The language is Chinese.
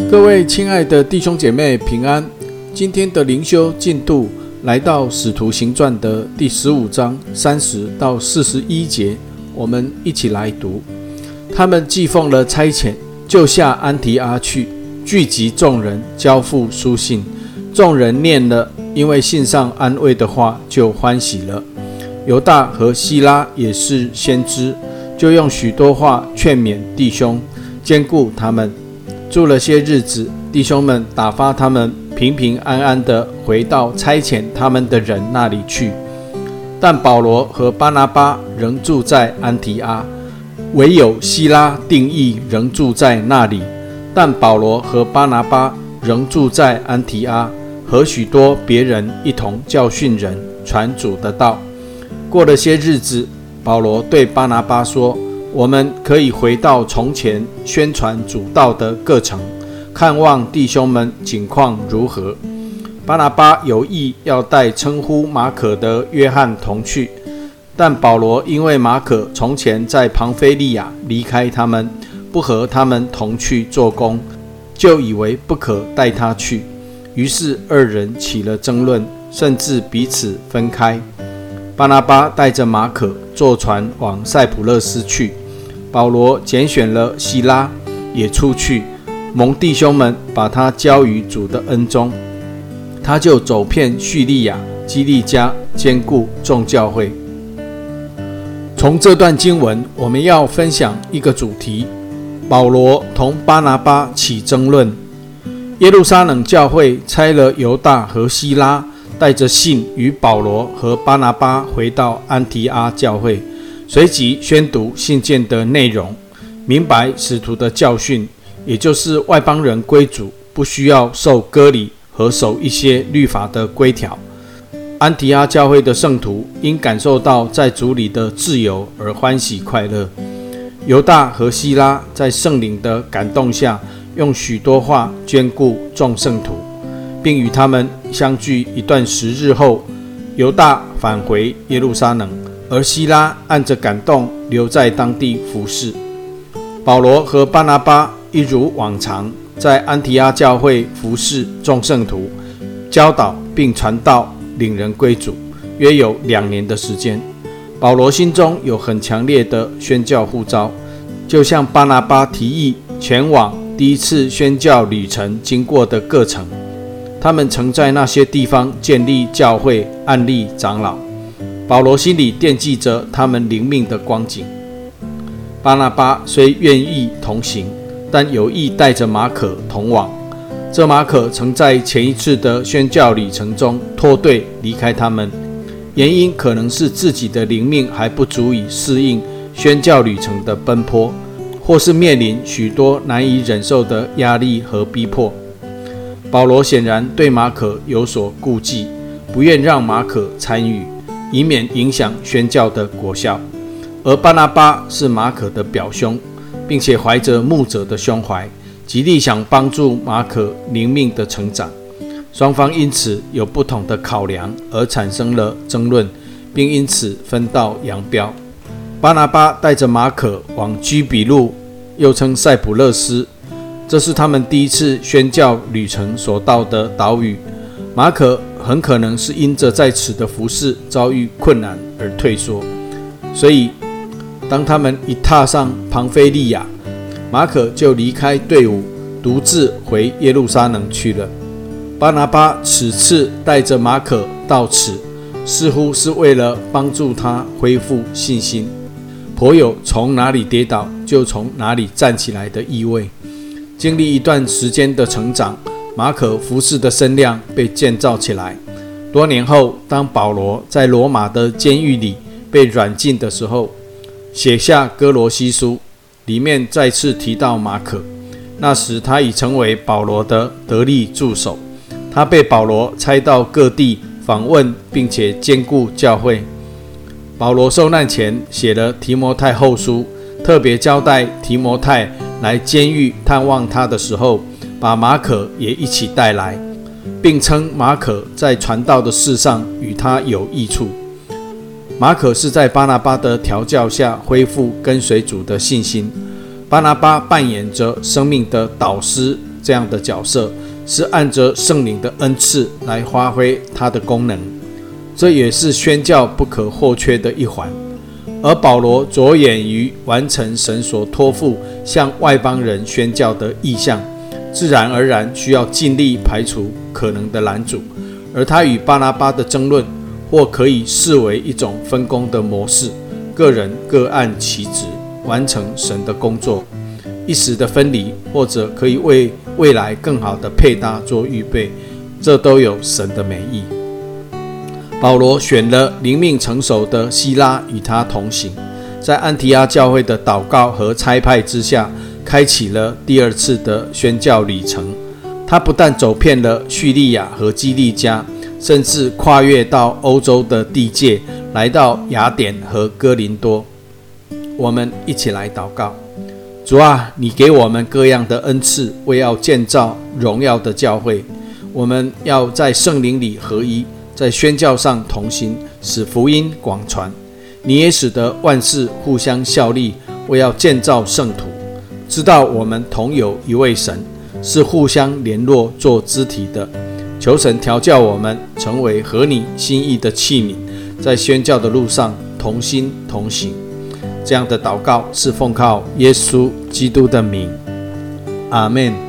各位亲爱的弟兄姐妹平安，今天的灵修进度来到使徒行传的第15章30到41节，我们一起来读。他们既奉了差遣，就下安提阿去，聚集众人，交付书信。众人念了，因为信上安慰的话，就欢喜了。犹大和希拉也是先知，就用许多话劝勉弟兄，坚固他们。住了些日子，弟兄们打发他们平平安安地回到差遣他们的人那里去。但保罗和巴拿巴仍住在安提阿，唯有希拉定义仍住在那里。但保罗和巴拿巴仍住在安提阿，和许多别人一同教训人，传主的道。过了些日子，保罗对巴拿巴说，我们可以回到从前宣传主道的各城，看望弟兄们景况如何。巴拿巴有意要带称呼马可的约翰同去，但保罗因为马可从前在庞菲利亚离开他们，不和他们同去做工，就以为不可带他去。于是二人起了争论，甚至彼此分开。巴拿巴带着马可坐船往塞浦路斯去，保罗拣选了希拉，也出去，蒙弟兄们把他交于主的恩中。他就走遍叙利亚、基利家，坚固众教会。从这段经文，我们要分享一个主题：保罗同巴拿巴起争论。耶路撒冷教会差了犹大和希拉，带着信与保罗和巴拿巴回到安提阿教会，随即宣读信件的内容，明白使徒的教训，也就是外邦人归主不需要受割礼和守一些律法的规条。安提阿教会的圣徒因感受到在主里的自由而欢喜快乐。犹大和希拉在圣灵的感动下，用许多话眷顾众圣徒，并与他们相聚一段时日后，犹大返回耶路撒冷，而希拉按着感动留在当地服侍。保罗和巴拿巴一如往常在安提阿教会服侍众圣徒，教导并传道，领人归主，约有2年的时间。保罗心中有很强烈的宣教呼召，就向巴拿巴提议前往第一次宣教旅程经过的各城，他们曾在那些地方建立教会，按立长老。保罗心里惦记着他们灵命的光景。巴拿巴虽愿意同行，但有意带着马可同往。这马可曾在前一次的宣教旅程中脱队离开他们，原因可能是自己的灵命还不足以适应宣教旅程的奔波，或是面临许多难以忍受的压力和逼迫。保罗显然对马可有所顾忌，不愿让马可参与，以免影响宣教的果效。而巴拿巴是马可的表兄，并且怀着牧者的胸怀，极力想帮助马可灵命的成长。双方因此有不同的考量，而产生了争论，并因此分道扬镳。巴拿巴带着马可往居比路，又称塞浦路斯，这是他们第一次宣教旅程所到的岛屿。马可很可能是因着在此的服事遭遇困难而退缩，所以当他们一踏上庞菲利亚，马可就离开队伍，独自回耶路撒冷去了。巴拿巴此次带着马可到此，似乎是为了帮助他恢复信心，颇有从哪里跌倒就从哪里站起来的意味。经历一段时间的成长，马可服事的声量被建造起来。多年后，当保罗在罗马的监狱里被软禁的时候，写下哥罗西书，里面再次提到马可。那时他已成为保罗的得力助手，他被保罗差到各地访问，并且兼顾教会。保罗受难前写了提摩太后书，特别交代提摩太来监狱探望他的时候，把马可也一起带来，并称马可在传道的事上与他有益处。马可是在巴拿巴的调教下恢复跟随主的信心。巴拿巴扮演着生命的导师、 这样的角色，是按着圣灵的恩赐来发挥它的功能，这也是宣教不可或缺的一环。而保罗着眼于完成神所托付向外邦人宣教的意向，自然而然需要尽力排除可能的拦阻，而他与巴拿巴的争论或可以视为一种分工的模式，个人各按其职完成神的工作。一时的分离，或者可以为未来更好的配搭做预备，这都有神的美意。保罗选了灵命成熟的希拉与他同行，在安提阿教会的祷告和差派之下，开启了第二次的宣教旅程。他不但走遍了叙利亚和基利家，甚至跨越到欧洲的地界，来到雅典和哥林多。我们一起来祷告。主啊，你给我们各样的恩赐，为要建造荣耀的教会。我们要在圣灵里合一，在宣教上同心，使福音广传。你也使得万事互相效力，为要建造圣徒。知道我们同有一位神，是互相联络做肢体的。求神调教我们，成为合你心意的器皿，在宣教的路上同心同行。这样的祷告是奉靠耶稣基督的名，阿们。